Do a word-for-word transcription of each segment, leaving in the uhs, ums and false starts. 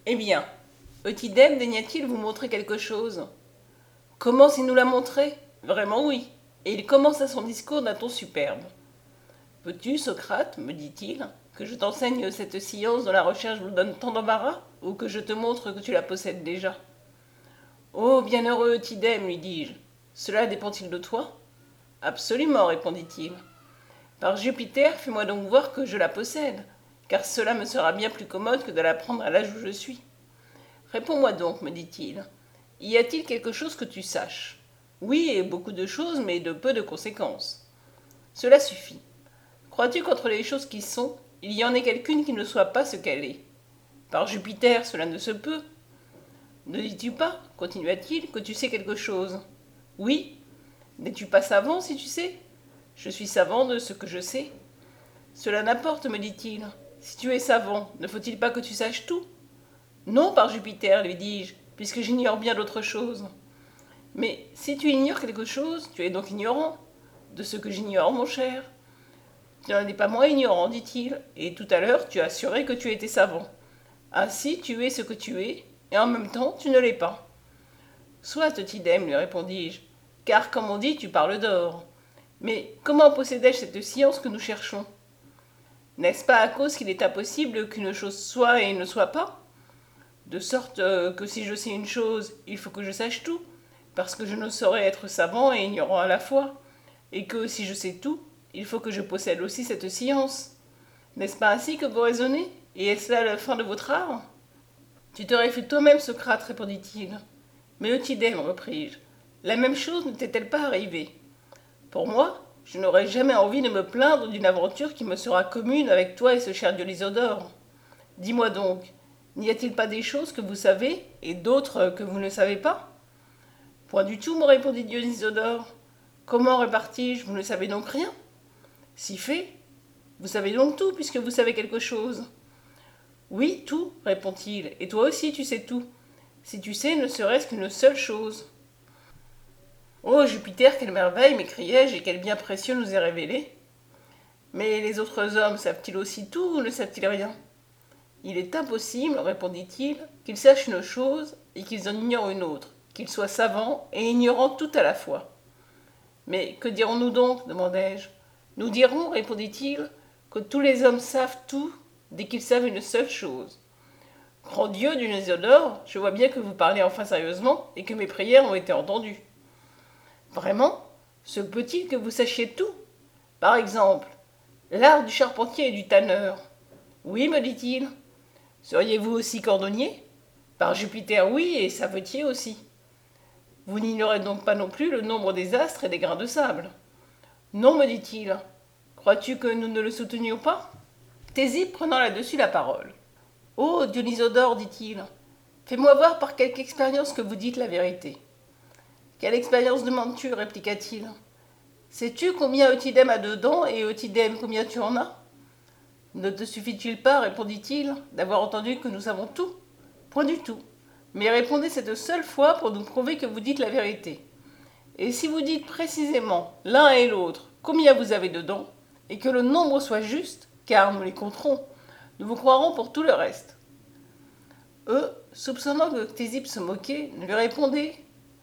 Eh bien, Eutydème daigna-t-il vous montrer quelque chose? Comment s'il nous l'a montré? Vraiment oui. Et il commença son discours d'un ton superbe. Veux-tu, Socrate, me dit-il, que je t'enseigne cette science dont la recherche vous donne tant d'embarras, ou que je te montre que tu la possèdes déjà? Oh, bienheureux Eutydème, lui dis-je, cela dépend-il de toi? Absolument, répondit-il. Par Jupiter, fais-moi donc voir que je la possède, car cela me sera bien plus commode que de l'apprendre à l'âge où je suis. Réponds-moi donc, me dit-il. Y a-t-il quelque chose que tu saches? Oui, et beaucoup de choses, mais de peu de conséquences. Cela suffit. Crois-tu qu'entre les choses qui sont, il y en ait quelqu'une qui ne soit pas ce qu'elle est? Par Jupiter, cela ne se peut. Ne dis-tu pas, continua-t-il, que tu sais quelque chose? Oui. N'es-tu pas savant si tu sais? Je suis savant de ce que je sais. Cela n'importe, me dit-il. Si tu es savant, ne faut-il pas que tu saches tout? Non, par Jupiter, lui dis-je, puisque j'ignore bien d'autres choses. Mais si tu ignores quelque chose, tu es donc ignorant. De ce que j'ignore, mon cher. Tu n'en es pas moins ignorant, dit-il, et tout à l'heure tu as assuré que tu étais savant. Ainsi tu es ce que tu es, et en même temps tu ne l'es pas. Soit, Tidème, lui répondis-je, car comme on dit, tu parles d'or. Mais comment possédais-je cette science que nous cherchons? N'est-ce pas à cause qu'il est impossible qu'une chose soit et ne soit pas? De sorte que si je sais une chose, il faut que je sache tout, parce que je ne saurais être savant et ignorant à la fois, et que si je sais tout, il faut que je possède aussi cette science. N'est-ce pas ainsi que vous raisonnez? Et est-ce là la fin de votre art? Tu te réfutes toi-même, Socrate, répondit-il. Mais Eutydème, repris-je, la même chose ne t'est-elle pas arrivée? Pour moi, je n'aurais jamais envie de me plaindre d'une aventure qui me sera commune avec toi et ce cher Dionysodore. Dis-moi donc, n'y a-t-il pas des choses que vous savez et d'autres que vous ne savez pas? Point du tout, me répondit Dionysodore. Comment repartis-je? Vous ne savez donc rien? Si fait. Vous savez donc tout, puisque vous savez quelque chose. Oui, tout, répond-il, et toi aussi tu sais tout, si tu sais ne serait-ce qu'une seule chose. Oh, Jupiter, quelle merveille, m'écriai-je, et quel bien précieux nous est révélé. Mais les autres hommes savent-ils aussi tout ou ne savent-ils rien? Il est impossible, répondit-il, qu'ils sachent une chose et qu'ils en ignorent une autre, qu'ils soient savants et ignorants tout à la fois. Mais que dirons-nous donc? Demandai-je. Nous dirons, répondit-il, que tous les hommes savent tout dès qu'ils savent une seule chose. Grand Dieu du Dionysodore, je vois bien que vous parlez enfin sérieusement et que mes prières ont été entendues. Vraiment? Se peut-il que vous sachiez tout? Par exemple, l'art du charpentier et du tanneur. Oui, me dit-il. Seriez-vous aussi cordonnier? Par Jupiter, oui, et savetier aussi. Vous n'ignorez donc pas non plus le nombre des astres et des grains de sable. Non, me dit-il. Crois-tu que nous ne le soutenions pas? Thésip prenant là-dessus la parole. Oh, Dionysodore, dit-il, fais-moi voir par quelque expérience que vous dites la vérité. Quelle expérience demandes-tu? Répliqua-t-il. Sais-tu combien Eutydème a de dents et Eutydème combien tu en as? Ne te suffit-il pas, répondit-il, d'avoir entendu que nous savons tout? Point du tout. Mais répondez cette seule fois pour nous prouver que vous dites la vérité. Et si vous dites précisément l'un et l'autre combien vous avez de dents, et que le nombre soit juste, car nous les compterons, nous vous croirons pour tout le reste. Eux, soupçonnant que Ctésippe se moquait, ne lui répondaient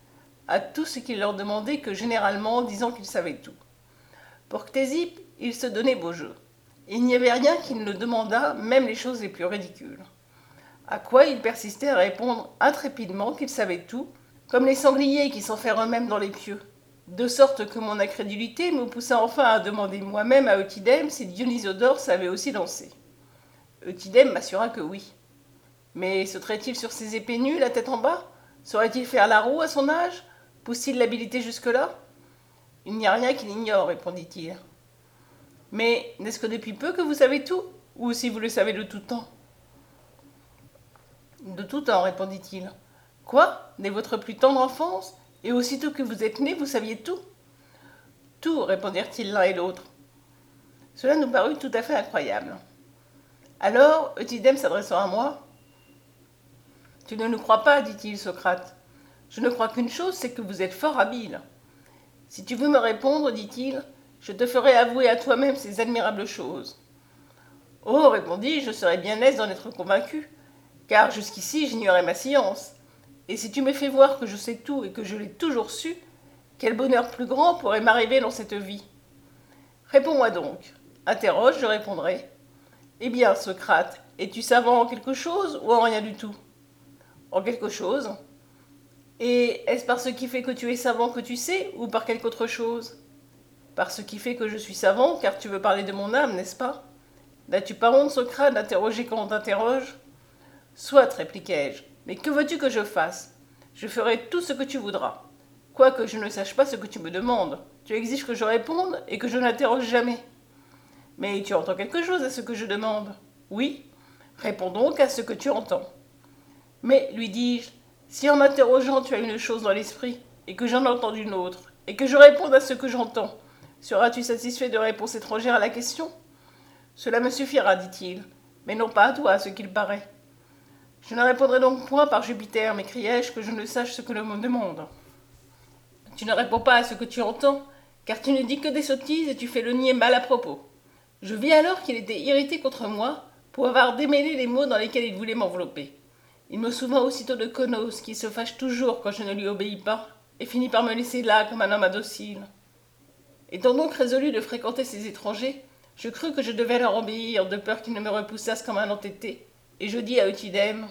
à tout ce qu'il leur demandait que généralement, disant qu'il savait tout. Pour Ctésippe, il se donnait beau jeu. Il n'y avait rien qui ne le demandât, même les choses les plus ridicules. À quoi il persistait à répondre intrépidement qu'il savait tout, comme les sangliers qui s'enferment eux-mêmes dans les pieux. De sorte que mon incrédulité me poussa enfin à demander moi-même à Eutydème si Dionysodore savait aussi danser. Eutydème m'assura que oui. Mais sauterait-il sur ses épées nues, la tête en bas? Saurait-il faire la roue à son âge? Pousse-t-il l'habileté jusque-là? Il n'y a rien qu'il ignore, répondit-il. Mais n'est-ce que depuis peu que vous savez tout? Ou aussi vous le savez de tout temps? De tout temps, répondit-il. Quoi? Dès votre plus tendre enfance? Et aussitôt que vous êtes né, vous saviez tout? Tout, répondirent-ils l'un et l'autre. Cela nous parut tout à fait incroyable. Alors, Eutydème s'adressant à moi, tu ne nous crois pas, dit-il, Socrate. Je ne crois qu'une chose, c'est que vous êtes fort habile. Si tu veux me répondre, dit-il, je te ferai avouer à toi-même ces admirables choses. Oh, répondis-je, je serais bien aise d'en être convaincu. car jusqu'ici j'ignorais ma science. Et si tu me fais voir que je sais tout et que je l'ai toujours su, quel bonheur plus grand pourrait m'arriver dans cette vie? Réponds-moi donc. Interroge, je répondrai. Eh bien, Socrate, es-tu savant en quelque chose ou en rien du tout? En quelque chose. Et est-ce par ce qui fait que tu es savant que tu sais, ou par quelque autre chose? Par ce qui fait que je suis savant, car tu veux parler de mon âme, n'est-ce pas? N'as-tu pas honte, Socrate, d'interroger quand on t'interroge? Soit, répliquai-je, mais que veux-tu que je fasse? Je ferai tout ce que tu voudras. Quoique je ne sache pas ce que tu me demandes, tu exiges que je réponde et que je n'interroge jamais. Mais tu entends quelque chose à ce que je demande? Oui. Réponds donc à ce que tu entends. Mais, lui dis-je, si en m'interrogeant tu as une chose dans l'esprit, et que j'en entende une autre, et que je réponde à ce que j'entends, seras-tu satisfait de réponse étrangère à la question? Cela me suffira, dit-il, mais non pas à toi, à ce qu'il paraît. Je ne répondrai donc point par Jupiter, m'écriai-je, que je ne sache ce que l'on me demande. Tu ne réponds pas à ce que tu entends, car tu ne dis que des sottises et tu fais le niais mal à propos. Je vis alors qu'il était irrité contre moi pour avoir démêlé les mots dans lesquels il voulait m'envelopper. Il me souvint aussitôt de Conos, qui se fâche toujours quand je ne lui obéis pas, et finit par me laisser là comme un homme indocile. Étant donc résolu de fréquenter ces étrangers, je crus que je devais leur obéir, de peur qu'ils ne me repoussassent comme un entêté, et je dis à Eutydème,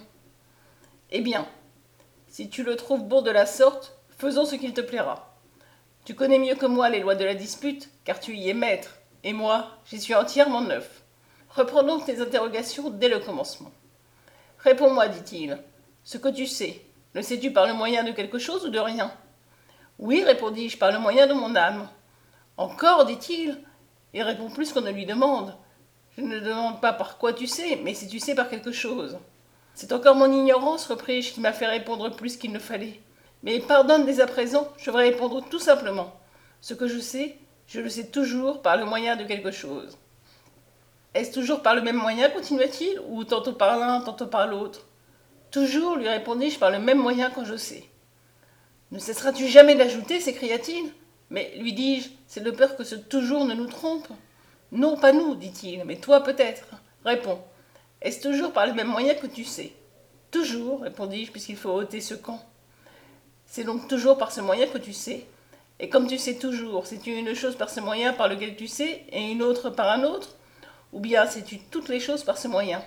« Eh bien, si tu le trouves bon de la sorte, faisons ce qu'il te plaira. Tu connais mieux que moi les lois de la dispute, car tu y es maître, et moi, j'y suis entièrement neuf. Reprends donc tes interrogations dès le commencement. Réponds-moi, dit-il, ce que tu sais, le sais-tu par le moyen de quelque chose ou de rien? Oui, répondis-je, par le moyen de mon âme. Encore, dit-il, il répond plus qu'on ne lui demande. Je ne demande pas par quoi tu sais, mais si tu sais par quelque chose. C'est encore mon ignorance, repris-je, qui m'a fait répondre plus qu'il ne fallait. Mais pardonne dès à présent, je vais répondre tout simplement. Ce que je sais, je le sais toujours par le moyen de quelque chose. Est-ce toujours par le même moyen, continua-t-il, ou tantôt par l'un, tantôt par l'autre? Toujours, lui répondis-je, par le même moyen quand je sais. Ne cesseras-tu jamais d'ajouter, s'écria-t-il. Mais, lui dis-je, c'est de peur que ce toujours ne nous trompe. Non, pas nous, dit-il, mais toi peut-être. Réponds. Est-ce toujours par le même moyen que tu sais? Toujours, répondis-je, puisqu'il faut ôter ce quand. C'est donc toujours par ce moyen que tu sais. Et comme tu sais toujours, sais-tu une chose par ce moyen par lequel tu sais, et une autre par un autre? Ou bien sais-tu toutes les choses par ce moyen?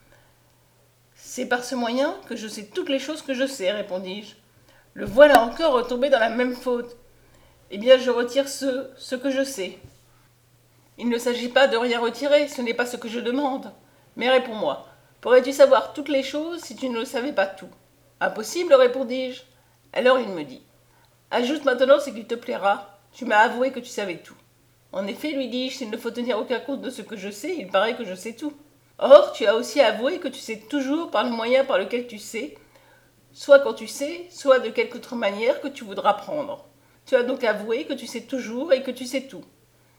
C'est par ce moyen que je sais toutes les choses que je sais, répondis-je. Le voilà encore retombé dans la même faute. Eh bien, je retire ce, ce que je sais. Il ne s'agit pas de rien retirer, ce n'est pas ce que je demande. Mais réponds-moi, pourrais-tu savoir toutes les choses si tu ne le savais pas tout? Impossible, répondis-je. Alors il me dit, ajoute maintenant ce qu'il te plaira, tu m'as avoué que tu savais tout. En effet, lui dis-je, s'il ne faut tenir aucun compte de ce que je sais, il paraît que je sais tout. Or, tu as aussi avoué que tu sais toujours par le moyen par lequel tu sais, soit quand tu sais, soit de quelque autre manière que tu voudras prendre. Tu as donc avoué que tu sais toujours et que tu sais tout.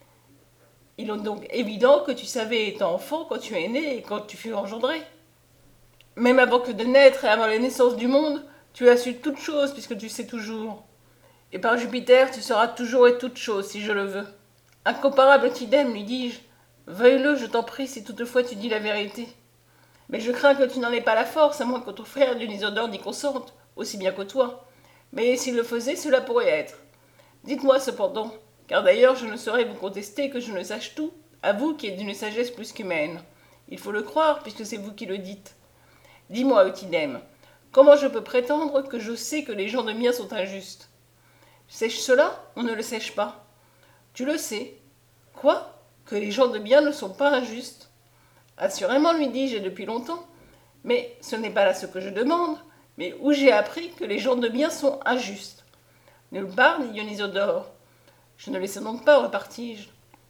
Il est donc évident que tu savais étant enfant quand tu es né et quand tu fus engendré. Même avant que de naître et avant la naissance du monde, tu as su toutes choses puisque tu sais toujours. Et par Jupiter, tu sauras toujours et toutes choses si je le veux. Incomparable Tidème, lui dis-je, veuille-le, je t'en prie, si toutefois tu dis la vérité. Mais je crains que tu n'en aies pas la force, à moins que ton frère Dionysodore n'y consente, aussi bien que toi. Mais s'il le faisait, cela pourrait être. Dites-moi cependant, car d'ailleurs je ne saurais vous contester que je ne sache tout, à vous qui êtes d'une sagesse plus qu'humaine. Il faut le croire, puisque c'est vous qui le dites. Dis-moi, Eutydème, comment je peux prétendre que je sais que les gens de bien sont injustes? Sais-je cela? On ne le sait-je pas. Tu le sais. Quoi? Que les gens de bien ne sont pas injustes? Assurément, lui dis-je, et depuis longtemps. Mais ce n'est pas là ce que je demande, mais où j'ai appris que les gens de bien sont injustes. Nulle part, dit Dionysodore. Je ne les sais donc pas, repartis-je.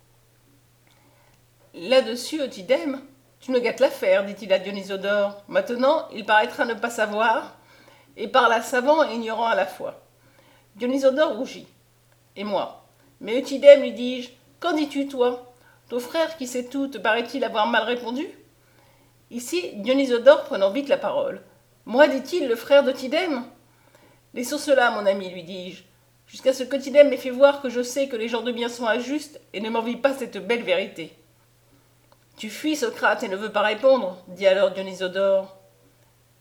Là-dessus, Eutydème, tu ne gâtes l'affaire, dit-il à Dionysodore. Maintenant, il paraîtra ne pas savoir, et parla savant et ignorant à la fois. Dionysodore rougit. Et moi? Mais Eutydème, lui dis-je, qu'en dis-tu, toi? Ton frère qui sait tout, te paraît-il avoir mal répondu? Ici, Dionysodore prenant vite la parole. Moi, dit-il, le frère d'Eutydème? Laissons cela, mon ami, lui dis-je, jusqu'à ce qu'Eutydème m'ait fait voir que je sais que les gens de bien sont injustes, et ne m'envie pas cette belle vérité. Tu fuis, Socrate, et ne veux pas répondre, dit alors Dionysodore.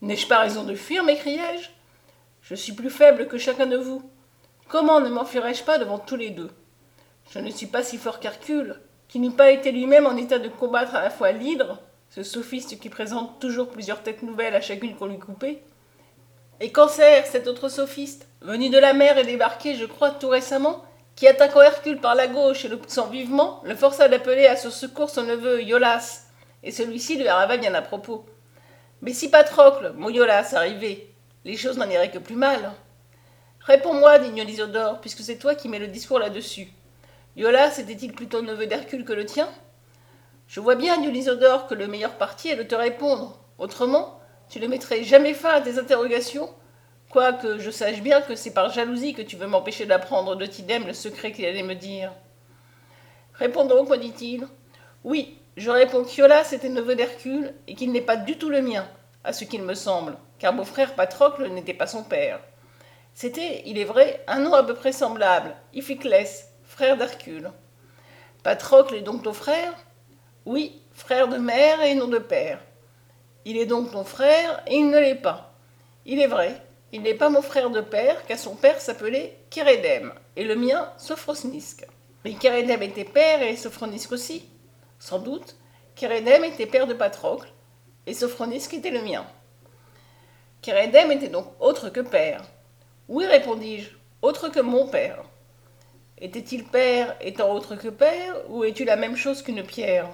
N'ai-je pas raison de fuir, m'écriai-je? Je suis plus faible que chacun de vous. Comment ne m'enfuirais-je pas devant tous les deux? Je ne suis pas si fort qu'Hercule, qui n'eût pas été lui-même en état de combattre à la fois l'hydre, ce sophiste qui présente toujours plusieurs têtes nouvelles à chacune qu'on lui coupait. Et Cancer, cet autre sophiste, venu de la mer et débarqué, je crois, tout récemment, qui, attaquant Hercule par la gauche et le poussant vivement, le força d'appeler à son secours son neveu Iolas, et celui-ci lui arriva bien à propos. Mais si Patrocle, mon Iolas, arrivait, les choses n'en iraient que plus mal. Réponds-moi, dit Dionysodore, puisque c'est toi qui mets le discours là-dessus. Iolas était-il plutôt neveu d'Hercule que le tien? Je vois bien, Dionysodore, que le meilleur parti est de te répondre. Autrement, tu ne mettrais jamais fin à tes interrogations, quoique je sache bien que c'est par jalousie que tu veux m'empêcher d'apprendre de Tidème le secret qu'il allait me dire. Réponds donc, me dit-il. Oui, je réponds qu'Iolas était neveu d'Hercule et qu'il n'est pas du tout le mien, à ce qu'il me semble, car mon frère Patrocle n'était pas son père. C'était, il est vrai, un nom à peu près semblable, Iphiclès, frère d'Hercule. Patrocle est donc ton frère? Oui, frère de mère et non de père. Il est donc ton frère et il ne l'est pas. Il est vrai, il n'est pas mon frère de père, car son père s'appelait Kérédème, et le mien Sophroniske. Mais Kérédème était père et Sophroniske aussi. Sans doute, Kérédème était père de Patrocle, et Sophroniske était le mien. Kérédème était donc autre que père. Oui, répondis-je, autre que mon père. Était-il père étant autre que père, ou es-tu la même chose qu'une pierre?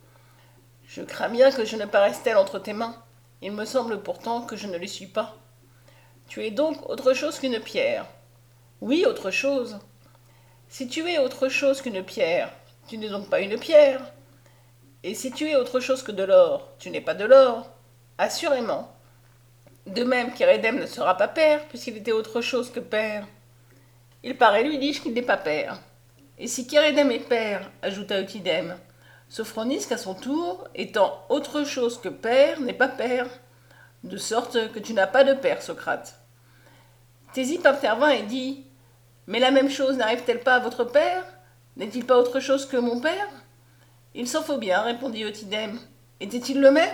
Je crains bien que je ne paraisse telle entre tes mains. Il me semble pourtant que je ne le suis pas. Tu es donc autre chose qu'une pierre. Oui, autre chose. Si tu es autre chose qu'une pierre, tu n'es donc pas une pierre. Et si tu es autre chose que de l'or, tu n'es pas de l'or. Assurément. De même qu'Érédème ne sera pas père, puisqu'il était autre chose que père. Il paraît, lui dis-je, qu'il n'est pas père. Et si Kérédème est père, ajouta Eutydème, Sophroniske, à son tour, étant autre chose que père, n'est pas père. De sorte que tu n'as pas de père, Socrate. Thésip intervint et dit, mais la même chose n'arrive-t-elle pas à votre père? N'est-il pas autre chose que mon père? Il s'en faut bien, répondit Eutydème. Était-il le même?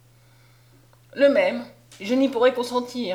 Le même. Je n'y pourrais consentir.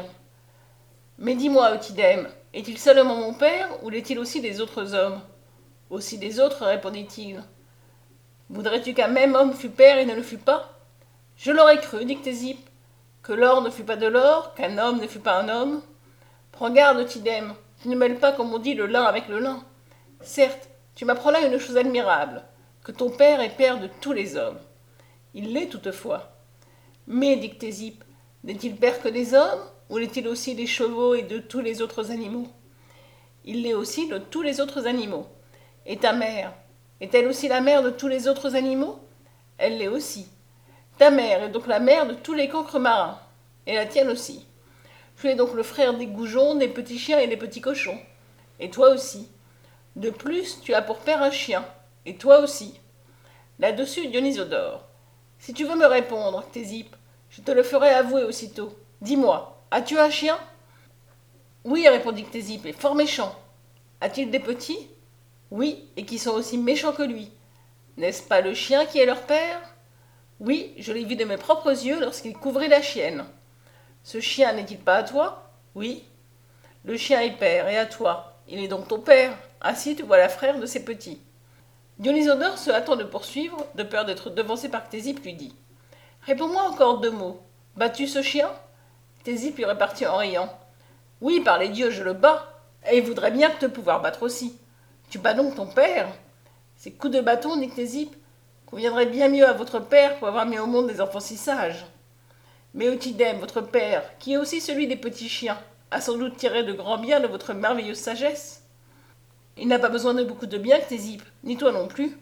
Mais dis-moi, Eutydème, est-il seulement mon père, ou l'est-il aussi des autres hommes? Aussi des autres, répondit-il. Voudrais-tu qu'un même homme fût père et ne le fût pas? Je l'aurais cru, dit Ctésip, que l'or ne fût pas de l'or, qu'un homme ne fût pas un homme. Prends garde, Eutydème, tu ne mêles pas, comme on dit, le lin avec le lin. Certes, tu m'apprends là une chose admirable, que ton père est père de tous les hommes. Il l'est toutefois. Mais, dit Ctésip, n'est-il père que des hommes, ou l'est-il aussi des chevaux et de tous les autres animaux? Il l'est aussi de tous les autres animaux. Et ta mère, est-elle aussi la mère de tous les autres animaux? Elle l'est aussi. Ta mère est donc la mère de tous les cancres marins, et la tienne aussi. Tu es donc le frère des goujons, des petits chiens et des petits cochons, et toi aussi. De plus, tu as pour père un chien, et toi aussi. Là-dessus, Dionysodore. Si tu veux me répondre, Ctésip, je te le ferai avouer aussitôt. Dis-moi, as-tu un chien? Oui, répondit Ctésip, et fort méchant. A-t-il des petits? Oui, et qui sont aussi méchants que lui. N'est-ce pas le chien qui est leur père? Oui, je l'ai vu de mes propres yeux lorsqu'il couvrait la chienne. Ce chien n'est-il pas à toi? Oui. Le chien est père, et à toi. Il est donc ton père. Ainsi, tu vois la frère de ses petits. Dionysodore, se hâtant de poursuivre, de peur d'être devancé par Ctésip, lui dit. Réponds-moi encore deux mots. Bats-tu ce chien? Ctésip lui repartit en riant. Oui, par les dieux, je le bats, et il voudrait bien te pouvoir battre aussi. Tu bats donc ton père? Ces coups de bâton, dit Ctésip, conviendraient bien mieux à votre père pour avoir mis au monde des enfants si sages. Mais Eutydème, votre père, qui est aussi celui des petits chiens, a sans doute tiré de grands biens de votre merveilleuse sagesse. Il n'a pas besoin de beaucoup de bien, Ctésip, ni toi non plus.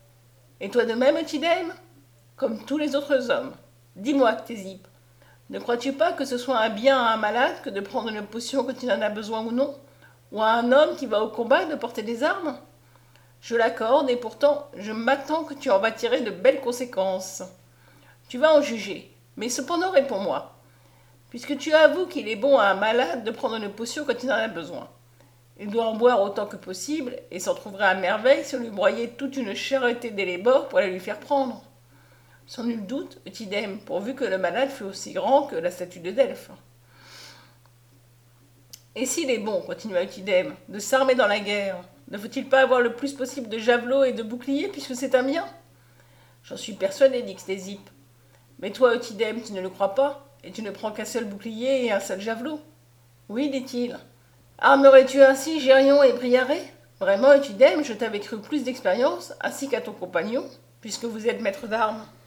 Et toi de même, Eutydème? Comme tous les autres hommes. Dis-moi, Ctésip, ne crois-tu pas que ce soit un bien à un malade que de prendre une potion quand il en a besoin ou non, ou à un homme qui va au combat de porter des armes? Je l'accorde, et pourtant je m'attends que tu en vas tirer de belles conséquences. Tu vas en juger, mais cependant réponds-moi. Puisque tu avoues qu'il est bon à un malade de prendre une potion quand il en a besoin, il doit en boire autant que possible, et s'en trouverait à merveille si on lui broyait toute une charretée d'élébores pour la lui faire prendre. Sans nul doute, Eutydème, pourvu que le malade fût aussi grand que la statue de Delphes. Et s'il est bon, continua Eutydème, de s'armer dans la guerre, ne faut-il pas avoir le plus possible de javelots et de boucliers, puisque c'est un bien? J'en suis persuadé, dit Ctésippe. Mais toi, Eutydème, tu ne le crois pas, et tu ne prends qu'un seul bouclier et un seul javelot. Oui, dit-il. Armerais-tu ainsi Gérion et Briarée? Vraiment, Eutydème, je t'avais cru plus d'expérience, ainsi qu'à ton compagnon, puisque vous êtes maître d'armes.